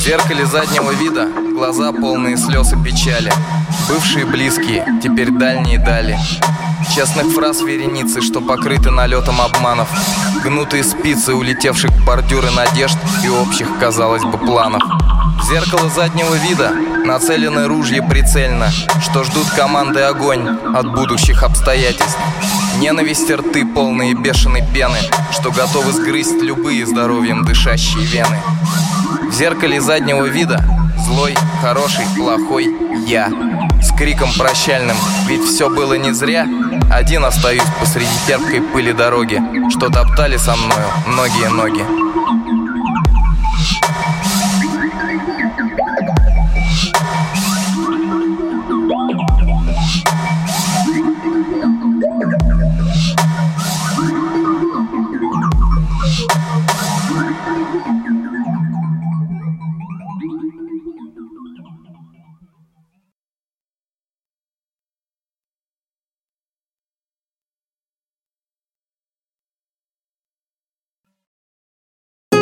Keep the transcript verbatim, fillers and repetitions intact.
зеркале заднего вида глаза полные слез и печали. Бывшие близкие, теперь дальние дали. Честных фраз вереницы, что покрыты налетом обманов. Гнутые спицы, улетевших бордюры надежд и общих, казалось бы, планов. В зеркало заднего вида нацелены ружья прицельно, что ждут команды огонь от будущих обстоятельств. Ненависть рты, полные бешеной пены, что готовы сгрызть любые здоровьем дышащие вены. В зеркале заднего вида злой, хороший, плохой я. С криком прощальным, ведь все было не зря. Один остаюсь посреди терпкой пыли дороги, что топтали со мною многие ноги. We'll be right back.